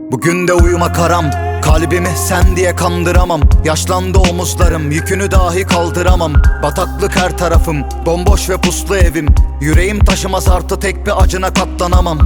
Bugün de uyumak haram, kalbimi sen diye kandıramam. Yaşlandı omuzlarım, yükünü dahi kaldıramam. Bataklık her tarafım, bomboş ve puslu evim. Yüreğim taşımaz artı tek bir acına katlanamam.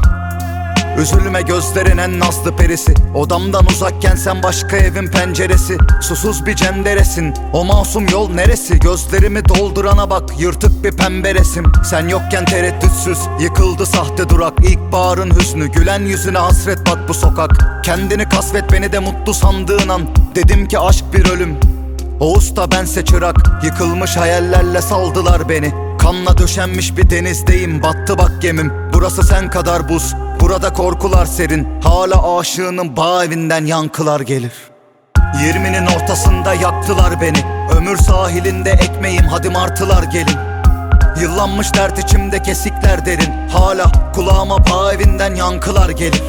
Üzülme gözlerin en nazlı perisi. Odamdan uzakken sen başka evin penceresi. Susuz bir cenderesin, o masum yol neresi? Gözlerimi doldurana bak, yırtık bir pembe resim. Sen yokken tereddütsüz yıkıldı sahte durak. İlkbaharın hüznü, gülen yüzüne hasret bak bu sokak. Kendini kasvet beni de mutlu sandığın an. Dedim ki aşk bir ölüm, o usta bense çırak. Yıkılmış hayallerle saldılar beni. Kanla döşenmiş bir denizdeyim, battı bak gemim. Burası sen kadar buz, burada korkular serin. Hala aşığının bağ evinden yankılar gelir. 20'nin ortasında yaktılar beni. Ömür sahilinde ekmeğim, hadi martılar gelin. Yıllanmış dert içimde, kesikler derin. Hala kulağıma bağ evinden yankılar gelir.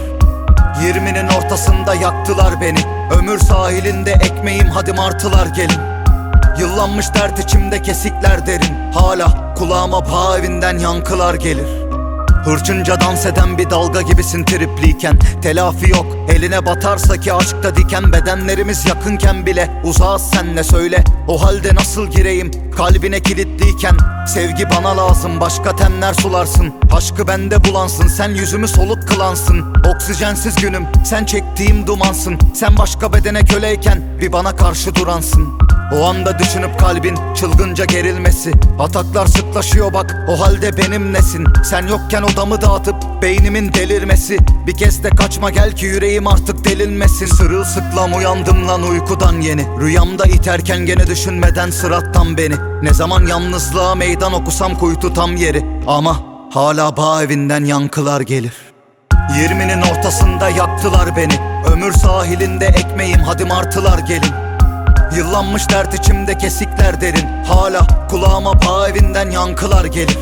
20'nin ortasında yaktılar beni. Ömür sahilinde ekmeğim, hadi martılar gelin. Yıllanmış dert içimde, kesikler derin. Hala kulağıma bağ evinden yankılar gelir. Hırçınca dans eden bir dalga gibisin tripliyken. Telafi yok, eline batarsa ki aşkta diken. Bedenlerimiz yakınken bile uzağız senle, söyle. O halde nasıl gireyim kalbine kilitliyken? Sevgi bana lazım, başka tenler sularsın. Aşkı bende bulansın, sen yüzümü soluk kılansın. Oksijensiz günüm, sen çektiğim dumansın. Sen başka bedene köleyken bir bana karşı duransın. O anda düşünüp kalbin çılgınca gerilmesi. Ataklar sıklaşıyor bak, o halde benim nesin? Sen yokken odamı dağıtıp beynimin delirmesi. Bir kez de kaçma gel ki yüreğim artık delinmesin. Sırılsıklam uyandım lan uykudan yeni. Rüyamda iterken gene düşünmeden sırattan beni. Ne zaman yalnızlığa meydan okusam kuytu tam yeri. Ama hala bağ evinden yankılar gelir. 20'nin ortasında yaktılar beni. Ömür sahilinde ekmeğim, hadi martılar gelin. Yıllanmış dert içimde, kesikler derin. Hala kulağıma bağ evinden yankılar gelir.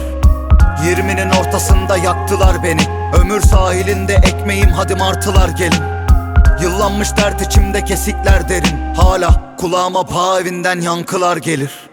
20'nin ortasında yaktılar beni. Ömür sahilinde ekmeğim, hadi martılar gelin. Yıllanmış dert içimde, kesikler derin. Hala kulağıma bağ evinden yankılar gelir.